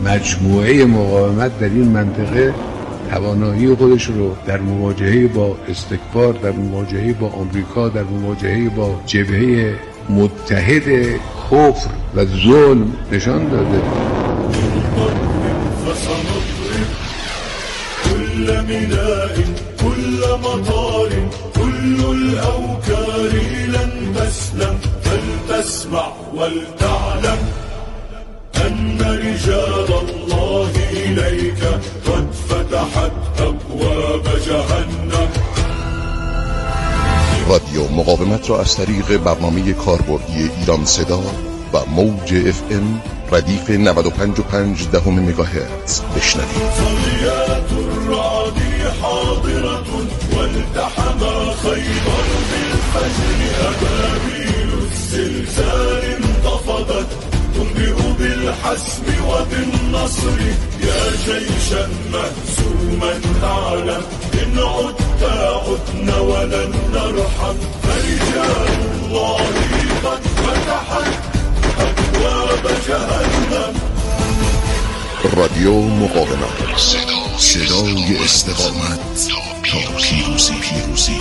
مجموعه مقاومت در این منطقه توانایی خودش رو در مواجهه با استکبار، در مواجهه با آمریکا، در مواجهه با جبهه متحد کفر و ظلم نشان داده. كل ميناء كل مطار كل الأوكار لن تسلم فلتسمع ولتعلم أن رجال الله إليك قد فتحت أبواب جهنم. رادیو مقاومت را از طریق برنامه کاربردی ایران صدا و موج FM ردیف 95.5 مگاهرتز بشنوید. صليات الرعد حاضرة والتحم خيبر بالفجر أبابيل الزلزال انتفضت تنبئ بالحسم وبالنصر يا جيشا مهزوما تعلم إن عدت عدنا ولن نرحم فرجال الله قد فتحت أبواب جهنم. رادیو مقاومت، صدای استقامت تا پیروزی.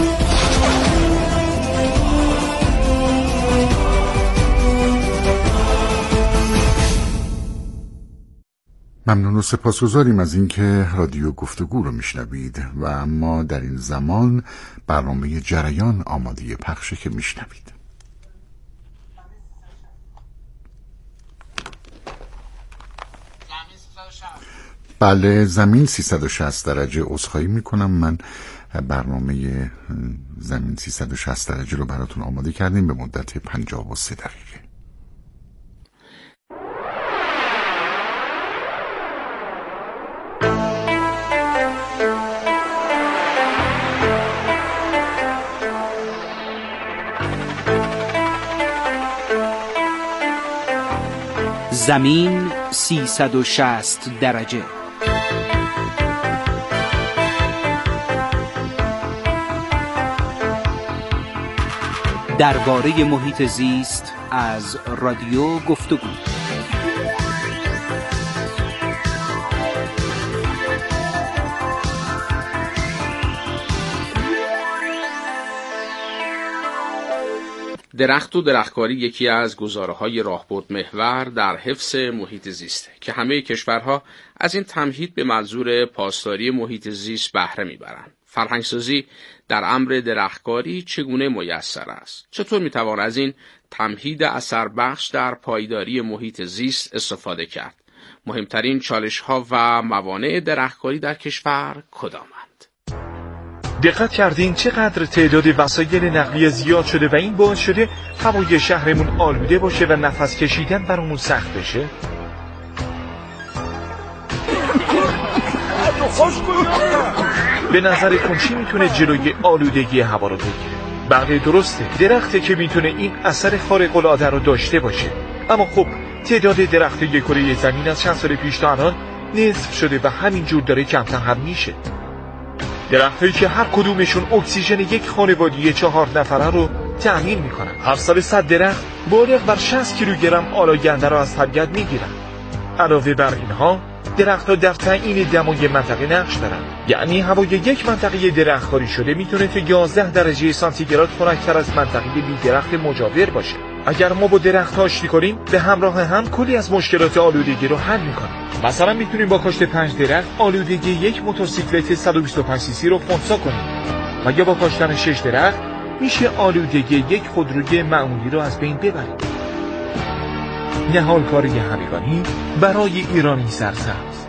ممنون و سپاسگزاریم از اینکه رادیو گفتگو رو میشنوید و اما در این زمان برنامه جریان آماده پخشه که میشنوید. بله، زمین 360 درجه. عذرخواهی میکنم، من برنامه زمین 360 درجه رو براتون آماده کردیم به مدت 53 دقیقه. زمین 360 درجه. درباره محیط زیست از رادیو گفتگو. درخت و درختکاری یکی از گزاره‌های راهبرد محور در حفظ محیط زیسته که همه کشورها از این تمهید به منظور پاسداری محیط زیست بهره میبرند. فرهنگسازی در امر درختکاری چگونه میسر است؟ چطور میتوان از این تمهید اثر بخش در پایداری محیط زیست استفاده کرد؟ مهمترین چالش‌ها و موانع درختکاری در کشور کدامند؟ دقت کردین چقدر تعداد وسایل نقلیه زیاد شده و این باعث شده هوای شهرمون آلوده باشه و نفس کشیدن برامون سخت بشه؟ به نظرتون چی میتونه جلوی آلودگی هوا رو بگیره؟ بله درسته، درخته که میتونه این اثر خارق العاده رو داشته باشه. اما خب تعداد درختای کره زمین از چند سال پیش تا الان نصف شده و همینجور داره کمتر هم میشه. درختایی که هر کدومشون اکسیژن یک خانواده 4 نفره رو تأمین میکنن. هر سال 100 درخت بالغ بر 60 کیلوگرم آلاگنده را از طبیعت میگیرن. علاوه بر اینها درخت‌ها در تعیین دمای منطقه نقش دارن. یعنی هوای یک منطقه درختکاری شده میتونه تا 11 درجه سانتیگراد خنک‌تر از منطقه بی درخت مجاور باشه. اگر ما با درخت‌ها آشتی کنیم به همراه هم کلی از مشکلات آلودگی رو حل میکنیم. مثلا میتونیم با کاشت 5 درخت آلودگی یک موتورسیکلت 125 سی سی رو خنثی کنیم و یا با کاشتن 6 درخت میشه آلودگی یک خودروی معمولی رو از بین ببریم. نهال کاری همگانی برای ایرانی سرسبز.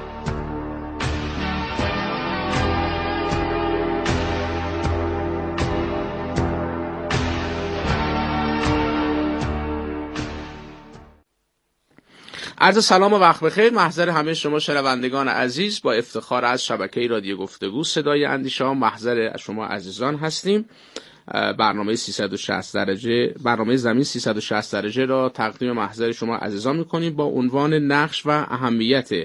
عرض سلام و وقت بخیر محضر همه شما شنوندگان عزیز. با افتخار از شبکه رادیو گفتگو صدای اندیشه محضر شما عزیزان هستیم. برنامه 360 درجه، برنامه زمین 360 درجه را تقدیم محضر شما عزیزان می‌کنیم با عنوان نقش و اهمیت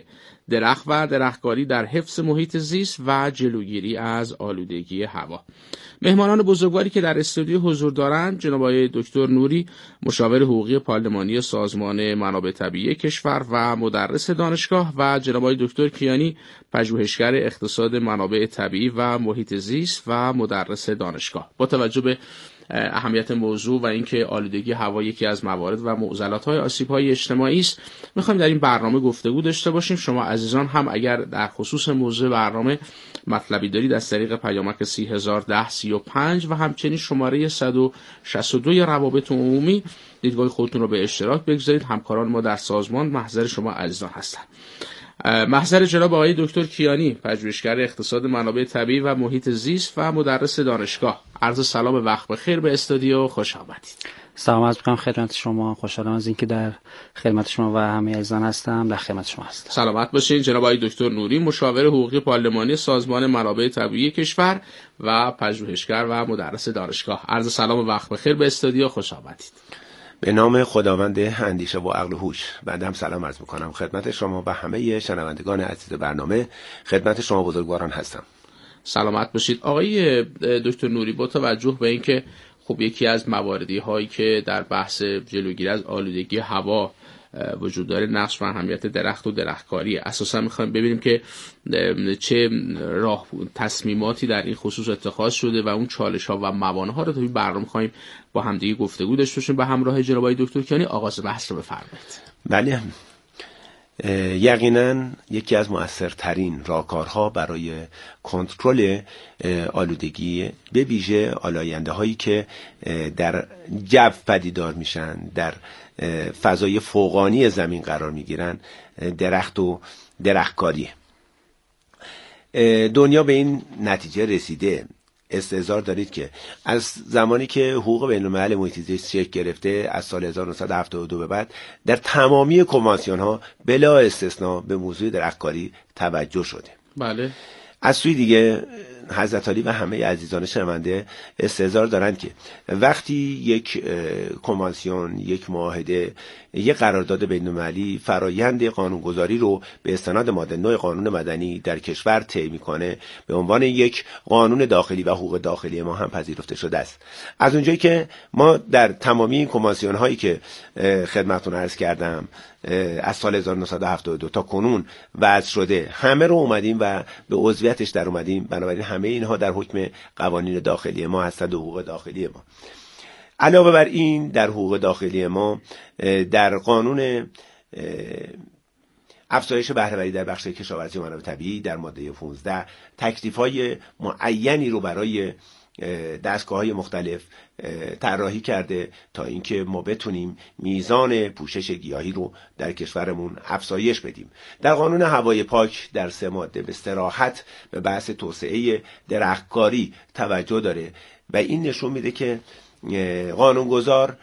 درخت و درختکاری در حفظ محیط زیست و جلوگیری از آلودگی هوا. مهمانان بزرگواری که در استودیو حضور دارند جناب آقای دکتر نوری، مشاور حقوقی پارلمانی سازمان منابع طبیعی کشور و مدرس دانشگاه، و جناب آقای دکتر کیانی، پژوهشگر اقتصاد منابع طبیعی و محیط زیست و مدرس دانشگاه. با توجه به اهمیت موضوع و اینکه آلودگی هوا یکی از موارد و معضلات‌های آسیب‌های اجتماعی است، می‌خوایم در این برنامه گفتگو داشته باشیم. شما عزیزان هم اگر در خصوص موضوع برنامه مطلبی دارید از طریق پیامک 301035 و همچنین شماره 162 روابط عمومی دیدگاه خودتون رو به اشتراک بگذارید. همکاران ما در سازمان محضر شما عزیزان هستند. محضر جناب آقای دکتر کیانی، پژوهشگر اقتصاد منابع طبیعی و محیط زیست و مدرس دانشگاه. عرض سلام و وقت بخیر به استودیو، خوش آمدید. سلام عرض می‌کنم خدمت شما. خوشحالم از اینکه در خدمت شما و همه عزیزان هستم. در خدمت شما هستم. سلامت باشین. جناب آقای دکتر نوری، مشاور حقوقی پارلمانی سازمان منابع طبیعی کشور و پژوهشگر و مدرس دانشگاه. عرض سلام و وقت بخیر به استودیو، خوش آمدید. به نام خداوند اندیشه و عقل و هوش، بنده هم سلام عرض میکنم خدمت شما و همه شنوندگان عزیز برنامه. خدمت شما بزرگواران هستم. سلامت باشید. آقای دکتر نوری، با توجه به اینکه خب یکی از مواردی هایی که در بحث جلوگیری از آلودگی هوا وجود داره نقش و اهمیت درخت و درختکاری، اساسا میخوایم ببینیم که چه راه تصمیماتی در این خصوص اتخاذ شده و اون چالش ها و موانع ها رو توی برنامه میخوایم با همدیگه گفتگو داشته باشیم. به همراه جناب آقای دکتر کیانی آغاز بحث رو بفرمایید. بله، یقینا یکی از مؤثرترین راهکارها برای کنترل آلودگی، به ویژه آلاینده هایی که در جو پدیدار میشن، در فضای فوقانی زمین قرار میگیرن، درخت و درختکاریه. دنیا به این نتیجه رسیده، استحضار دارید که از زمانی که حقوق بین‌الملل محیط زیست شکل گرفته، از سال 1972 به بعد، در تمامی کنوانسیون ها بلا استثناء به موضوع درختکاری توجه شده. بله. از سوی دیگه حضرت علی و همه عزیزان شنونده استحضار دارند که وقتی یک کنوانسیون، یک معاهده، یک قرارداد بین‌المللی فرایند قانونگذاری رو به استناد ماده 9 قانون مدنی در کشور طی میکنه، به عنوان یک قانون داخلی و حقوق داخلی ما هم پذیرفته شده است. از اونجایی که ما در تمامی این کنوانسیون هایی که خدمتتون عرض کردم از سال 1972 تا کنون وضع شده، همه رو اومدیم و به عضویتش در اومدیم، بنابراین همه اینها در حکم قوانین داخلی ما هستند و حقوق داخلی ما. علاوه بر این، در حقوق داخلی ما در قانون افزایش بهره‌وری در بخش کشاورزی و منابع طبیعی در ماده 15 تکلیف‌های معینی رو برای دستگاه‌های مختلف طراحی کرده تا اینکه ما بتونیم میزان پوشش گیاهی رو در کشورمون افزایش بدیم. در قانون هوای پاک در 3 ماده به صراحت به بحث توسعه درختکاری توجه داره و این نشون میده که قانونگذار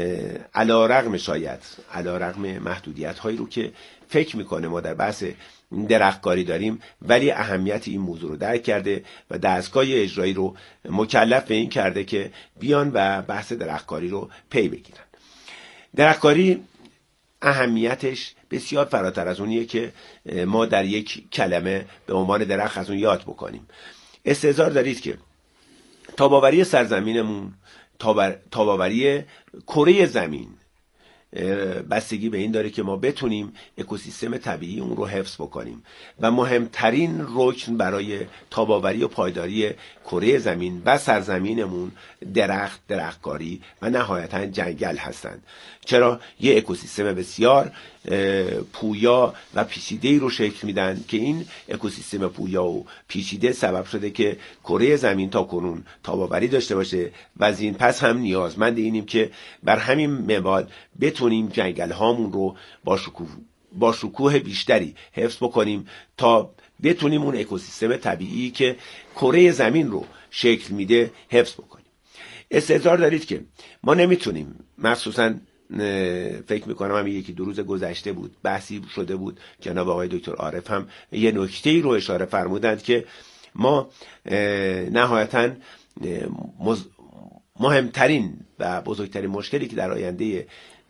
علی‌رغم محدودیت‌هایی رو که فکر میکنه ما در بحث درختکاری داریم، ولی اهمیت این موضوع رو درک کرده و دستگاه اجرایی رو مکلف به این کرده که بیان و بحث درختکاری رو پی بگیرن. درختکاری اهمیتش بسیار فراتر از اونیه که ما در یک کلمه به عنوان درخت از اون یاد بکنیم. استحضار دارید که تاباوری سرزمینمون، تاباوری کره زمین بستگی به این داره که ما بتونیم اکوسیستم طبیعی اون رو حفظ بکنیم و مهمترین رکن برای تاباوری و پایداری کره زمین و سرزمینمون درختکاری و نهایتاً جنگل هستند. چرا؟ یه اکوسیستم بسیار پویا و پیچیده‌ای رو شکل میدن که این اکوسیستم پویا و پیچیده سبب شده که کره زمین تا کنون تاباوری داشته باشه و از این پس هم نیازمند اینیم که بر همین منوال بتونیم جنگل هامون رو با شکوه بیشتری حفظ بکنیم تا بتونیم اون اکوسیستم طبیعی که کره زمین رو شکل میده حفظ بکنیم. استحضار دارید که ما نمیتونیم، مخصوصاً فکر میکنم هم یکی دو روز گذشته بود بحثی شده بود، جناب آقای دکتر عارف هم یه نکته‌ای رو اشاره فرمودند که ما نهایتاً مهمترین و بزرگترین مشکلی که در آینده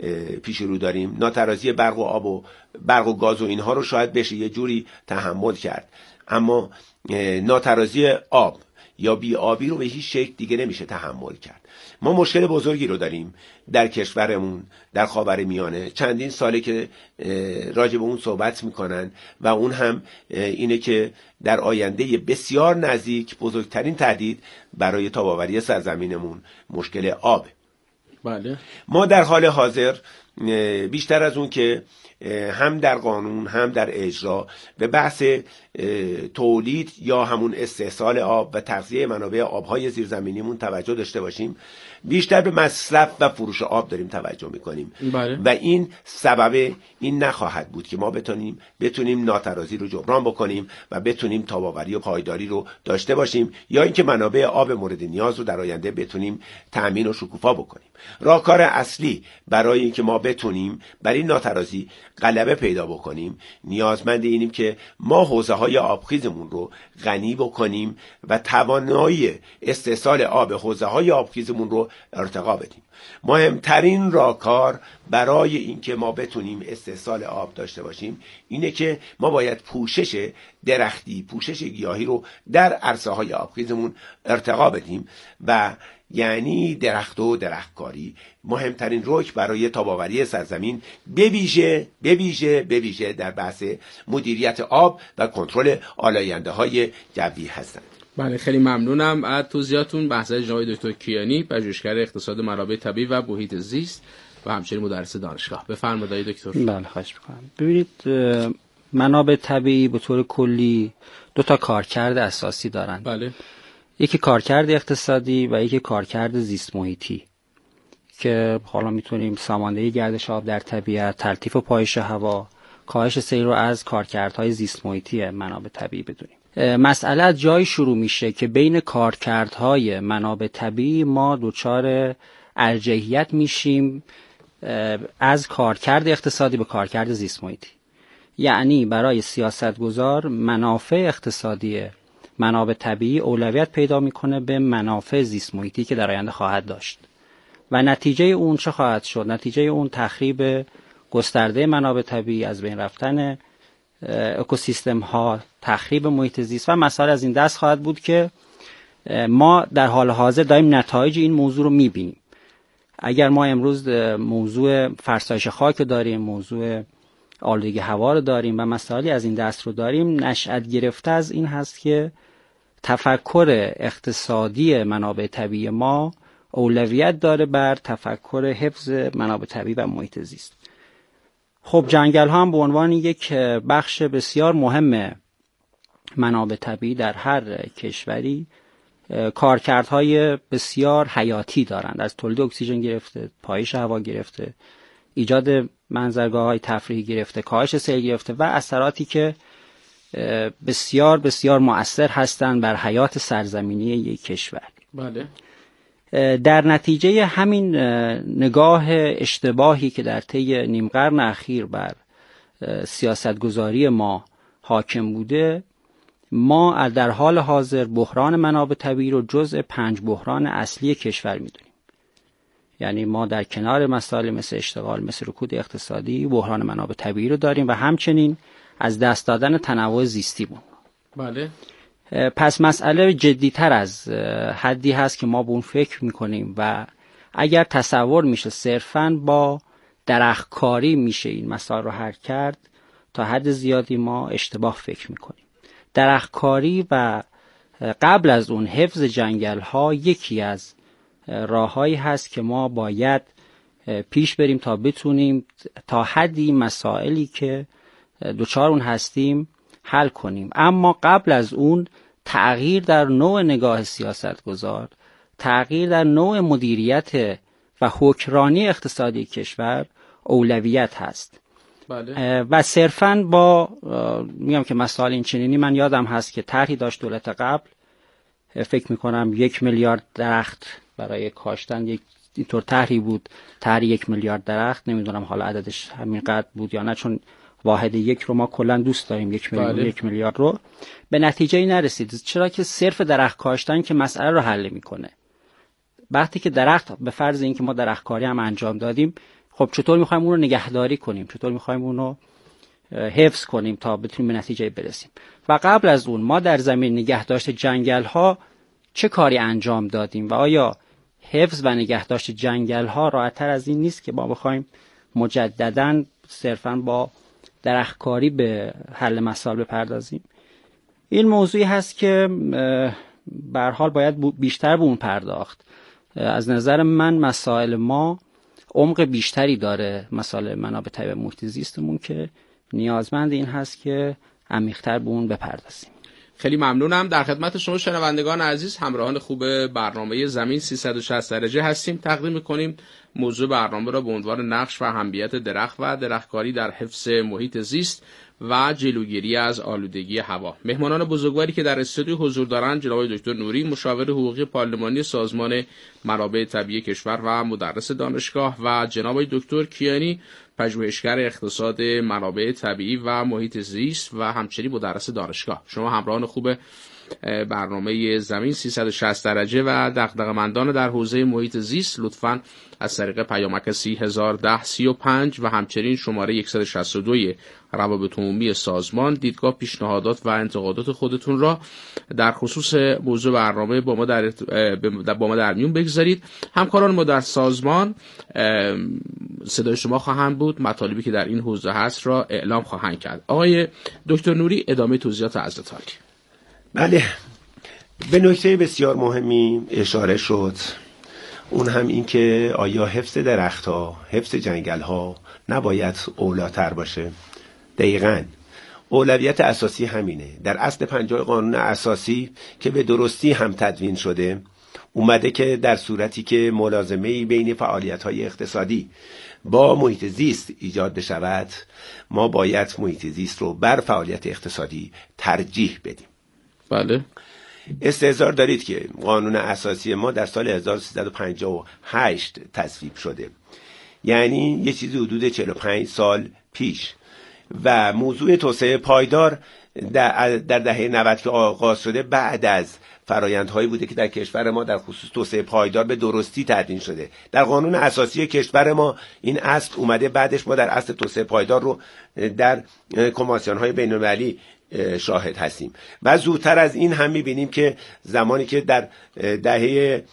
پیش رو داریم. ناترازی برق و آب و برق و گاز و اینها رو شاید بشه یه جوری تحمل کرد، اما ناترازی آب یا بی آبی رو به هیچ شکل دیگه نمیشه تحمل کرد. ما مشکل بزرگی رو داریم در کشورمون، در خاورمیانه. چندین ساله که راجع به اون صحبت میکنن و اون هم اینه که در آینده بسیار نزدیک بزرگترین تهدید برای تاب‌آوری سرزمینمون مشکل آب. بله. ما در حال حاضر بیشتر از اون که هم در قانون هم در اجرا به بحث تولید یا همون استحصال آب و تغذیه منابع آبهای زیرزمینیمون توجه داشته باشیم، بیشتر به مصرف و فروش آب داریم توجه میکنیم. بله. و این سبب این نخواهد بود که ما بتونیم ناترازی رو جبران بکنیم و بتونیم تاب‌آوری و پایداری رو داشته باشیم، یا اینکه منابع آب مورد نیاز رو در آینده بتونیم تأمین و شکوفا بکنیم. راهکار اصلی برای اینکه ما بتونیم بر این ناترازی غلبه پیدا بکنیم، نیازمند اینیم که ما حوزه‌های آبخیزمون رو غنی بکنیم و توانایی استحصال آب حوزه‌های آبخیزمون رو ارتقا بدیم. مهمترین راهکار برای اینکه ما بتونیم استحصال آب داشته باشیم اینه که ما باید پوشش درختی، پوشش گیاهی رو در عرصه‌های آبخیزمون ارتقا بدیم و یعنی درخت و درختکاری مهمترین رکن برای تاب‌آوری سرزمین به ویژه در بحث مدیریت آب و کنترل آلاینده‌های جوی هستند. بله، خیلی ممنونم از توضیحاتون. بحث جناب دکتر کیانی، پژوهشگر اقتصاد منابع طبیعی و محیط زیست و همچنین مدرس دانشگاه. بفرمایید دکتر. بله، خواهش می‌کنم. ببینید، منابع طبیعی به طور کلی دو تا کارکرد اساسی دارند. بله. یکی کارکرد اقتصادی و یکی کارکرد زیست محیطی که حالا میتونیم ساماندهی گردش آب در طبیعت، تلطیف و پایش هوا، کاهش سیر رو از کارکردهای زیست محیطی منابع طبیعی بدونیم. مسئله از جایی شروع میشه که بین کارکردهای منابع طبیعی ما دچار ارجحیت میشیم از کارکرد اقتصادی به کارکرد زیست محیطی. یعنی برای سیاستگزار منافع اقتصادی منابع طبیعی اولویت پیدا میکنه به منافع زیست محیطی که در آینده خواهد داشت و نتیجه اون چه خواهد شد؟ نتیجه اون تخریب گسترده منابع طبیعی، از بین رفتن اکوسیستم ها، تخریب محیط زیست و مسائل از این دست خواهد بود که ما در حال حاضر داریم نتایج این موضوع رو میبینیم. اگر ما امروز موضوع فرسایش خاک داریم، موضوع آلودگی هوا رو داریم و مسائلی از این دست رو داریم، نشأت گرفته از این هست که تفکر اقتصادی منابع طبیعی ما اولویت داره بر تفکر حفظ منابع طبیعی و محیط زیست. خب جنگل ها هم به عنوان یک بخش بسیار مهم منابع طبیعی در هر کشوری کارکردهای بسیار حیاتی دارند، از تولید اکسیژن گرفته، پایش هوا گرفته، ایجاد منظرگاه‌های تفریحی گرفته، کاهش سیل گرفته و اثراتی که بسیار بسیار مؤثر هستند بر حیات سرزمینی یک کشور. بله. در نتیجه همین نگاه اشتباهی که در طی نیم قرن اخیر بر سیاستگذاری ما حاکم بوده، ما در حال حاضر بحران منابع طبیعی رو جزء 5 بحران اصلی کشور می‌دونیم. یعنی ما در کنار مسائل مثل اشتغال، مثل رکود اقتصادی، بحران منابع طبیعی رو داریم و همچنین از دست دادن تنوع زیستی بود. بله. پس مسئله جدی‌تر از حدی هست که ما به اون فکر می‌کنیم و اگر تصور میشه صرفاً با درختکاری میشه این مسائل رو حل کرد، تا حد زیادی ما اشتباه فکر می‌کنیم. درختکاری و قبل از اون حفظ جنگل‌ها یکی از راههایی هست که ما باید پیش بریم تا بتونیم تا حدی مسائلی که دوچار اون هستیم حل کنیم. اما قبل از اون تغییر در نوع نگاه سیاستگزار، تغییر در نوع مدیریت و حکمرانی اقتصادی کشور اولویت هست. بله. و صرفاً با میگم که مسائل این چنینی، من یادم هست که طرحی داشت دولت قبل، فکر میکنم 1 میلیارد درخت برای کاشتن، یک اینطور طرحی بود، طرح 1 میلیارد درخت، نمیدونم حالا عددش همین قدر بود یا نه، چون واحد یک رو ما کلا دوست داریم، 1 میلیارد رو، به نتیجه نرسید. چرا که صرف درخت کاشتن که مسئله رو حل میکنه. وقتی که درخت، به فرض اینکه ما درخت کاری هم انجام دادیم، خب چطور میخوایم اون رو نگهداری کنیم، چطور میخوایم اون رو حفظ کنیم تا بتونیم به نتیجه برسیم. و قبل از اون ما در زمین نگهداشت جنگل ها چه کاری انجام دادیم و آیا حفظ و نگهداشت جنگل ها راحت‌تر از این نیست که ما بخوایم مجدداً صرفاً با درختکاری به حل مسائل بپردازیم؟ این موضوعی هست که به هر حال باید بیشتر به اون پرداخت. از نظر من مسائل ما عمق بیشتری داره، مسائل منابع طبیعی محیط زیستمون، که نیازمند این هست که عمیق‌تر به اون بپردازیم. خیلی ممنونم. در خدمت شما شنوندگان عزیز، همراهان خوب برنامه زمین 360 درجه هستیم. تقدیم می‌کنیم موضوع برنامه را به عنوان نقش و اهمیت درخت و درختکاری در حفظ محیط زیست و جلوگیری از آلودگی هوا. مهمانان بزرگواری که در استودیو حضور دارند جناب دکتر نوری، مشاور حقوقی پارلمانی سازمان منابع طبیعی کشور و مدرس دانشگاه، و جناب دکتر کیانی، پژوهشگر اقتصاد منابع طبیعی و محیط زیست و همچنین مدرس دانشگاه. شما همراهان خوب برنامه زمین 360 درجه و دغدغه‌مندان در حوزه محیط زیست، لطفاً از طریق پیامک 301035 و همچنین شماره 162 روابط عمومی سازمان دیدگاه، پیشنهادات و انتقادات خودتون را در خصوص موضوع برنامه با ما در میون بگذارید. همکاران ما در سازمان صدای شما خواهند بود، مطالبی که در این حوزه هست را اعلام خواهند کرد. آقای دکتر نوری، ادامه توضیحات حضرت. بله، به نکته بسیار مهمی اشاره شد، اون هم این که آیا حفظ درخت‌ها، حفظ جنگل‌ها نباید اولاتر باشه؟ دقیقاً اولویت اساسی همینه. در اصل 50 قانون اساسی که به درستی هم تدوین شده اومده که در صورتی که ملازمه‌ای بین فعالیت‌های اقتصادی با محیط زیست ایجاد بشود، ما باید محیط زیست رو بر فعالیت اقتصادی ترجیح بدیم. بله. استحضار دارید که قانون اساسی ما در سال 1358 تصویب شده، یعنی یه چیزی حدود 45 سال پیش، و موضوع توسعه پایدار در دهه 90 که آغاز شده بعد از فرایندهایی بوده که در کشور ما در خصوص توسعه پایدار به درستی تدوین شده. در قانون اساسی کشور ما این اصل اومده، بعدش ما در اصل توسعه پایدار رو در کنوانسیون‌های بین‌المللی شاهد هستیم. و زودتر از این هم می‌بینیم که زمانی که در دهه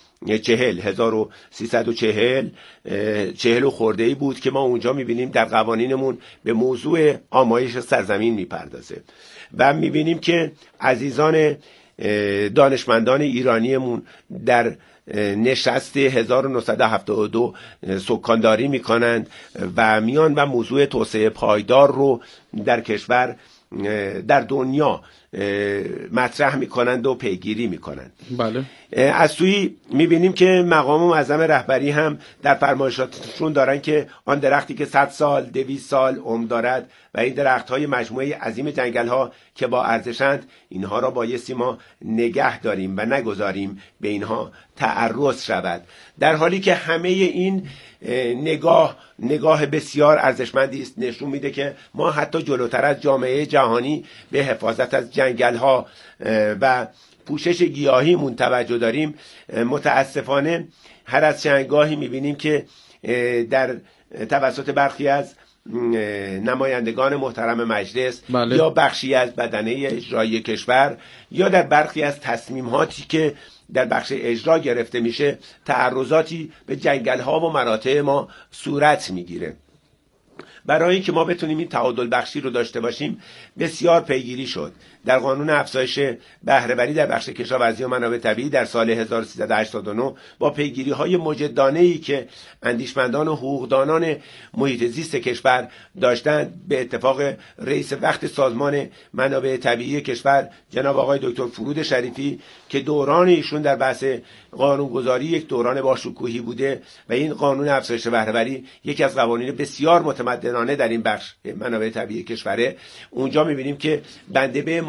1340 و خورده‌ای بود که ما اونجا می‌بینیم در قوانینمون به موضوع آمایش سرزمین می‌پردازه و می‌بینیم که عزیزان دانشمندان ایرانیمون در نشست 1972 سکانداری میکنند و میان و موضوع توسعه پایدار رو در کشور در دنیا مطرح میکنند و پیگیری میکنند. بله. از سوی میبینیم که مقام معظم رهبری هم در فرمایشاتشون دارن که آن درختی که 100 سال 200 سال عمر دارد و این درخت‌های مجموعه عظیم جنگل‌ها که با ارزشند، اینها را بایستی ما نگه داریم و نگذاریم به اینها تعرض شود، در حالی که همه این نگاه بسیار ارزشمندی است. نشون میده که ما حتی جلوتر از جامعه جهانی به حفاظت از جنگل‌ها و پوشش گیاهیمون توجه داریم. متاسفانه هر از چندگاهی میبینیم که در توسط برخی از نمایندگان محترم مجلس بله. یا بخشی از بدنه اجرایی کشور یا در برخی از تصمیماتی که در بخش اجرا گرفته میشه تعرضاتی به جنگل‌ها و مراتع ما صورت میگیره. برای اینکه ما بتونیم این تعادل بخشی رو داشته باشیم بسیار پیگیری شد. در قانون افزایش بهره‌وری در بخش کشاورزی و منابع طبیعی در سال 1389 با پیگیری‌های مجدانه‌ای که اندیشمندان و حقوقدانان محیط زیست کشور داشتند، به اتفاق رئیس وقت سازمان منابع طبیعی کشور جناب آقای دکتر فرود شریفی که دوران ایشون در بحث قانونگذاری یک دوران باشکوهی بوده و این قانون افزایش بهره‌وری یکی از قوانین بسیار متمدنانه در این بخش منابع طبیعی کشوره، اونجا می‌بینیم که بنده به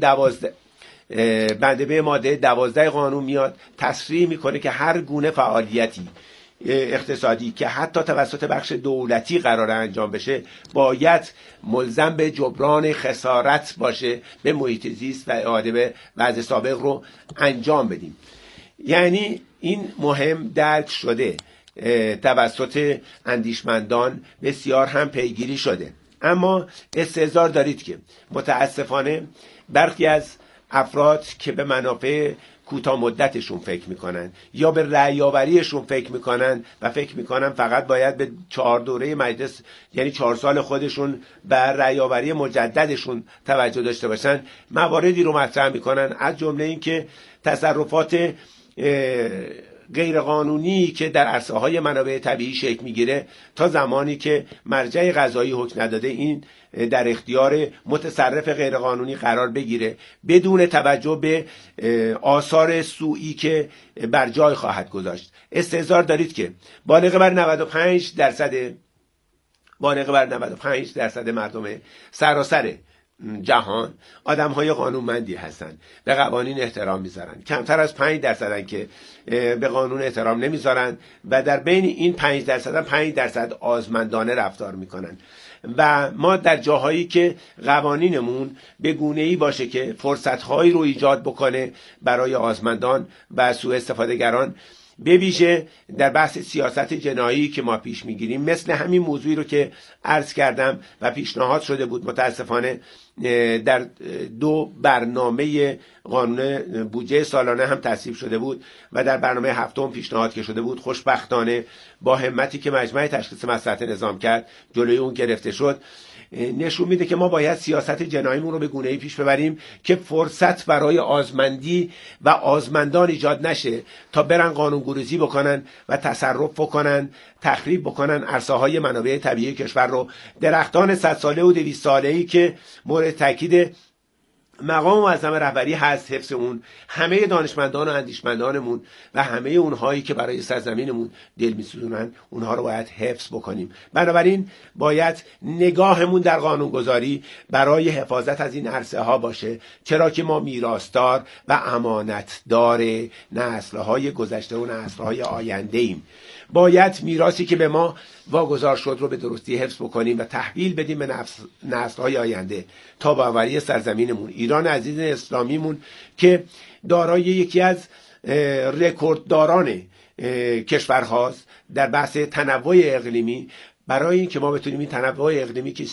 ماده 12 قانون میاد تصریح میکنه که هر گونه فعالیتی اقتصادی که حتی توسط بخش دولتی قرار انجام بشه باید ملزم به جبران خسارت باشه به محیط زیست و اعاده به وضع سابق رو انجام بدیم. یعنی این مهم درک شده. توسط اندیشمندان بسیار هم پیگیری شده. اما استحضار دارید که متاسفانه برخی از افراد که به منافع کوتاه مدتشون فکر میکنن یا به رأی‌آوریشون فکر میکنن و فکر میکنن فقط باید به 4 دوره مجلس، یعنی 4 سال خودشون بر رأی‌آوری مجددشون توجه داشته باشن، مواردی رو مطرح میکنن، از جمله این که تصرفات غیرقانونی که در عرصه‌های منابع طبیعی شکل میگیره تا زمانی که مرجع قضایی حکم نداده این در اختیار متصرف غیرقانونی قرار بگیره بدون توجه به آثار سوئی که بر جای خواهد گذاشت. استحضار دارید که بالغ بر 95% مردم سراسر جهان آدم‌های قانونمندی هستند، به قوانین احترام میذارن. کمتر از 5% که به قانون احترام نمیذارن و در بین این 5% آزمندانه رفتار میکنن. و ما در جاهایی که قوانینمون به گونه‌ای باشه که فرصت‌هایی رو ایجاد بکنه برای آزمندان و سوء استفاده‌گران، به ویژه در بحث سیاست جنایی که ما پیش میگیریم، مثل همین موضوعی رو که عرض کردم و پیشنهاد شده بود متاسفانه در 2 برنامه قانون بودجه سالانه هم تصویب شده بود و در برنامه 7 پیشنهاد که شده بود، خوشبختانه با همتی که مجمع تشخیص مصلحت نظام کرد جلوی اون گرفته شد. نشون میده که ما باید سیاست جناییمون رو به گونه‌ای پیش ببریم که فرصت برای آزمندی و آزمندان ایجاد نشه تا برن قانون‌گریزی بکنن و تصرف بکنن، تخریب بکنن عرصه‌های منابع طبیعی کشور رو. درختان 100 ساله و 200 ساله‌ای که مورد تاکید مقام معظم رهبری هست حفظ اون، همه دانشمندان و اندیشمندانمون و همه اونهایی که برای سرزمینمون دل میسوزونن، اونها رو باید حفظ بکنیم. بنابراین باید نگاهمون در قانونگذاری برای حفاظت از این عرصه ها باشه، چرا که ما میراثدار و امانتدار نسل‌های گذشته و نسل‌های آینده ایم. باید میراثی که به ما واگذار شد رو به درستی حفظ بکنیم و تحویل بدیم به نسل‌های آینده تا باوری سرزمینمون، ایران عزیز اسلامیمون که دارای یکی از رکوردداران کشورهاست در بحث تنوع اقلیمی. برای این که ما بتونیم این تنوع اقلیمی که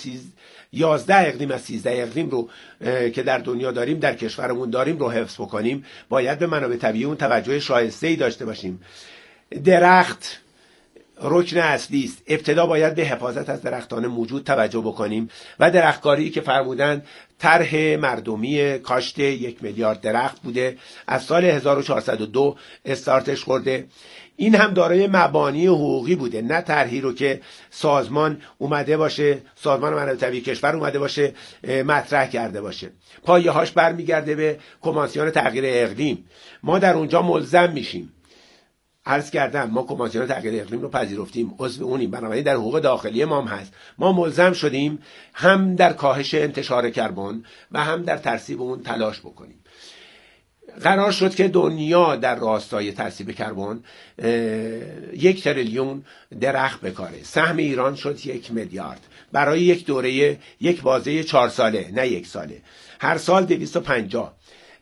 11 اقلیم از 13 اقلیم رو که در دنیا داریم، در کشورمون داریم رو حفظ بکنیم، باید به منابع طبیعی اون توجه شایسته‌ای داشته باشیم. درخت رکن اصلی است. ابتدا باید به حفاظت از درختان موجود توجه بکنیم و درختکاری که فرمودن طرح مردمی کاشت 1 میلیارد درخت بوده، از سال 1402 استارتش خورده. این هم دارای مبانی حقوقی بوده، نه طرحی رو که سازمان اومده باشه، سازمان منابع طبیعی کشور اومده باشه مطرح کرده باشه. پایه‌هاش برمیگرده به کنوانسیون تغییر اقلیم. ما در اونجا ملزم میشیم. عرض کردم ما کنوانسیون تغییر اقلیم رو پذیرفتیم، عضو اونیم، بنابراین در حقوق داخلی ما هم هست. ما ملزم شدیم هم در کاهش انتشار کربن و هم در ترسیب اون تلاش بکنیم. قرار شد که دنیا در راستای ترسیب کربن 1 تریلیون درخت بکاره. سهم ایران شد 1 میلیارد برای یک دوره، یک بازه 4 ساله، نه 1 ساله، هر سال 250.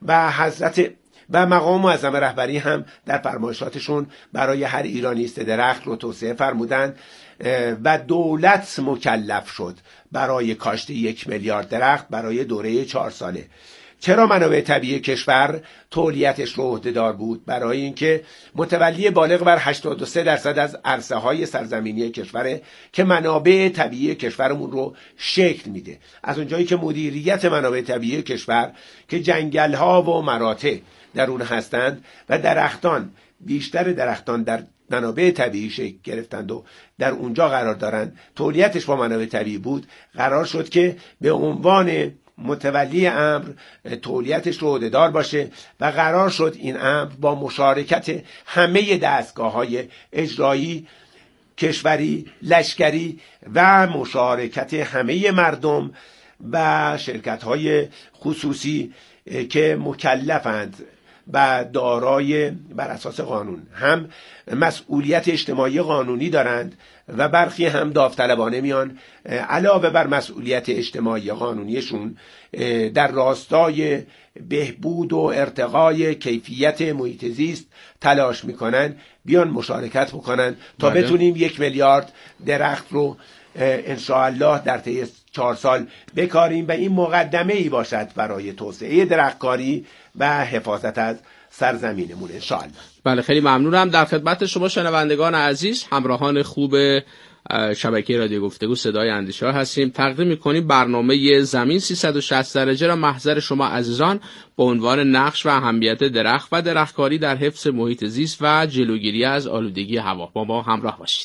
و مقام معظم رهبری هم در فرمایشاتشون برای هر ایرانی است درخت رو توسعه فرمودن و دولت مکلف شد برای کاشت 1 میلیارد درخت برای دوره 4 ساله. چرا منابع طبیعی کشور تولیتش رو عهده‌دار بود؟ برای اینکه متولی بالغ بر 83% از عرصه های سرزمینی کشوره که منابع طبیعی کشورمون رو شکل میده. از اونجایی که مدیریت منابع طبیعی کشور که جنگل ها و مراتع در اون هستند و درختان، بیشتر درختان در منابع طبیعی شکل گرفتند و در اونجا قرار دارند، تولیتش با منابع طبیعی بود، قرار شد که به عنوان متولی امر تولیتش رو عهده‌دار باشه و قرار شد این امر با مشارکت همه دستگاه‌های اجرایی، کشوری، لشکری و مشارکت همه مردم و شرکت‌های خصوصی که مکلفند و دارای بر اساس قانون هم مسئولیت اجتماعی قانونی دارند و برخی هم داوطلبانه میان علاوه بر مسئولیت اجتماعی قانونیشون در راستای بهبود و ارتقای کیفیت محیط زیست تلاش میکنن، بیان مشارکت بکنن تا بتونیم 1 میلیارد درخت رو انشاءالله در طی 4 سال بکاریم و این مقدمه ای باشد برای توسعه درختکاری و حفاظت از سرزمینمون انشاءالله. بله خیلی ممنونم. در خدمت شما شنوندگان عزیز، همراهان خوب شبکه رادیو گفتگو صدای اندیشه هستیم. تقدیم می‌کنیم برنامه زمین 360 درجه را محضر شما عزیزان با عنوان نقش و اهمیت درخت و درختکاری در حفظ محیط زیست و جلوگیری از آلودگی هوا. با ما همراه باشید.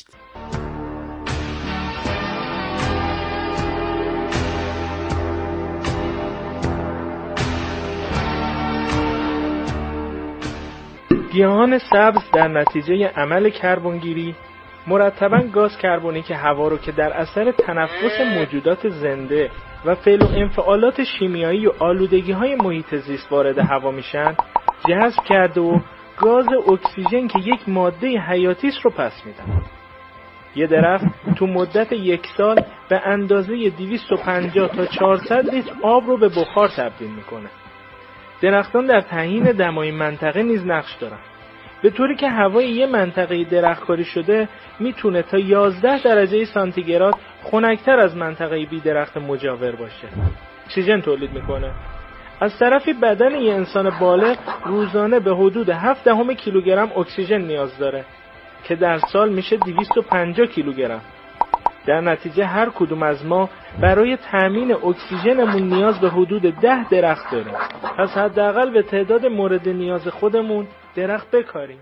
گیاهان سبز در نتیجه عمل کربنگیری مرتباً گاز کربونیک هوا رو که در اثر تنفس موجودات زنده و فعل و انفعالات شیمیایی و آلودگی‌های محیط زیست وارد هوا میشن جذب کرده و گاز اکسیژن که یک ماده حیاتی است رو پس میدن. یه درخت تو مدت 1 سال به اندازه 250 تا 400 لیتر آب رو به بخار تبدیل میکنه. درختان در تعیین دمای منطقه نیز نقش دارن، به طوری که هوای یه منطقه درختکاری شده میتونه تا 11 درجه سانتیگراد خنک‌تر از منطقه بی درخت مجاور باشه. اکسیژن تولید میکنه. از طرفی بدن یه انسان بالغ روزانه به حدود 0.7 کیلوگرم اکسیژن نیاز داره که در سال میشه 250 کیلوگرم. در نتیجه هر کدوم از ما برای تامین اکسیژنمون نیاز به حدود 10 درخت داریم. پس حداقل به تعداد مورد نیاز خودمون درخت بکاریم.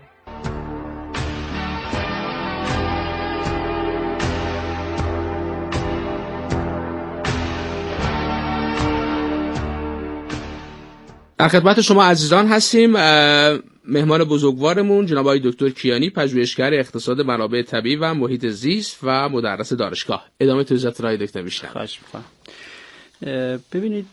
در خدمت شما عزیزان هستیم. مهمان بزرگوارمون جناب آقای دکتر کیانی، پژوهشگر اقتصاد منابع طبیعی و محیط زیست و مدرس دانشگاه. ادامه توضیحات را دکتر بیشتر. خواهش می‌کنم. ببینید،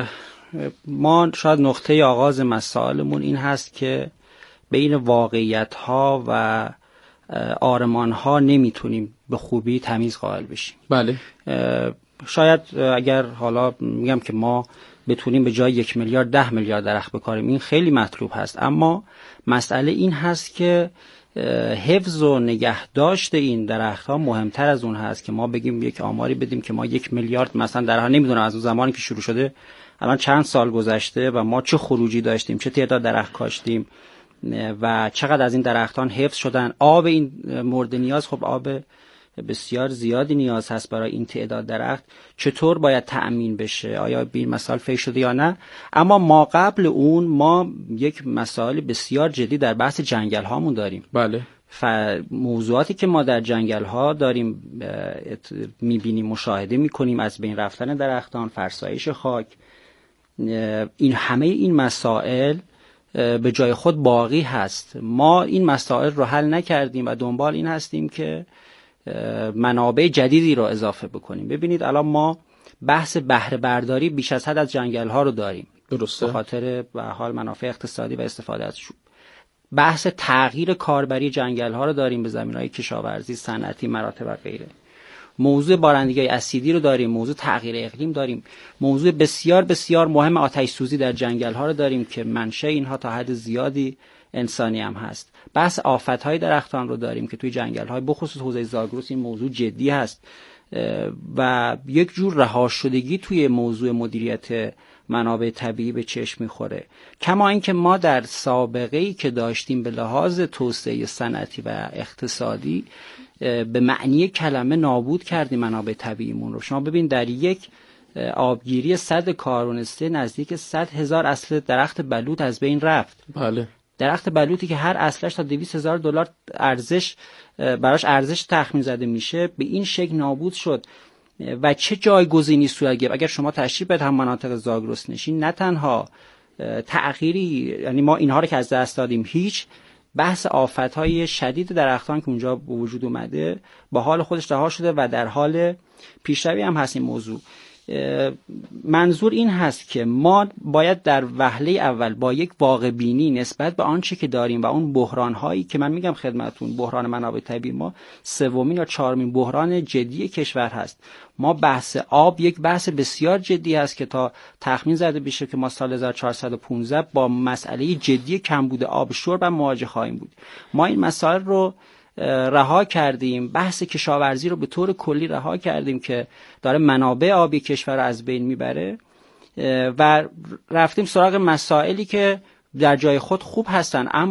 ما شاید نقطه آغاز مسائلمون این هست که بین واقعیت‌ها و آرمان‌ها نمیتونیم به خوبی تمیز قائل بشیم. بله. شاید اگر حالا میگم که ما بتونیم به جای 1 میلیارد 10 میلیارد درخت بکاریم، این خیلی مطلوب هست، اما مسئله این هست که حفظ و نگهداشت این درخت ها مهمتر از اون هست که ما بگیم یک آماری بدیم که ما 1 میلیارد مثلا درها، نمیدونم از اون زمانی که شروع شده الان چند سال گذشته و ما چه خروجی داشتیم، چه تعداد درخت کاشتیم و چقدر از این درختان حفظ شدن. آب این مورد نیاز، خب آب بسیار زیادی نیاز هست برای این تعداد درخت، چطور باید تأمین بشه، آیا به این مسائل فکر شده یا نه. اما ما قبل اون ما یک مسائل بسیار جدی در بحث جنگل هامون داریم. بله. موضوعاتی که ما در جنگل ها داریم میبینیم، مشاهده میکنیم، از بین رفتن درختان، فرسایش خاک، این همه این مسائل به جای خود باقی هست. ما این مسائل رو حل نکردیم و دنبال این هستیم که منابع جدیدی رو اضافه بکنیم. ببینید الان ما بحث بهره برداری بیش از حد از جنگل ها رو داریم، درسته، به خاطر به حال منافع اقتصادی و استفاده از چوب. بحث تغییر کاربری جنگل ها رو داریم به زمینهای کشاورزی، صنعتی، مراتب و غیره. موضوع بارندگی اسیدی رو داریم، موضوع تغییر اقلیم داریم، موضوع بسیار بسیار مهم آتش سوزی در جنگل ها رو داریم که منشأ اینها تا حد زیادی انسانی هم هست. بحث آفت‌های درختان رو داریم که توی جنگل‌های بخصوص حوزه زاگرس این موضوع جدی هست و یک جور رهاشدگی توی موضوع مدیریت منابع طبیعی به چشم می‌خوره. کما اینکه ما در سابقه‌ای که داشتیم به لحاظ توسعه صنعتی و اقتصادی به معنی کلمه نابود کردیم منابع طبیعیمون رو. شما ببین در یک آبگیری 100 کارونسته نزدیک 100,000 اصل درخت بلوط از بین رفت. بله. درخت بلوطی که هر اصلش تا $200,000 ارزش براش ارزش تخمین زده میشه به این شکل نابود شد. و چه جایگزینی صورت گرفت؟ اگر شما تشریف برید هم مناطق زاگرس نشین، نه تنها تأخیری، یعنی ما اینها رو که از دست دادیم، هیچ بحث آفت‌های شدید درختان که اونجا به وجود اومده با حال خودش رها شده و در حال پیشروی هم هست این موضوع. منظور این هست که ما باید در وهله اول با یک واقع بینی نسبت به آنچه که داریم و اون بحران هایی که من میگم خدمتون، بحران منابع طبیعی ما سومین یا چهارمین بحران جدی کشور هست. ما بحث آب یک بحث بسیار جدی است که تا تخمین زده بشه که ما سال 1415 با مسئله جدی کمبود آب شرب مواجه خواهیم بود. ما این مسائل رو رها کردیم، بحث کشاورزی رو به طور کلی رها کردیم که داره منابع آبی کشور رو از بین میبره و رفتیم سراغ مسائلی که در جای خود خوب هستن، اما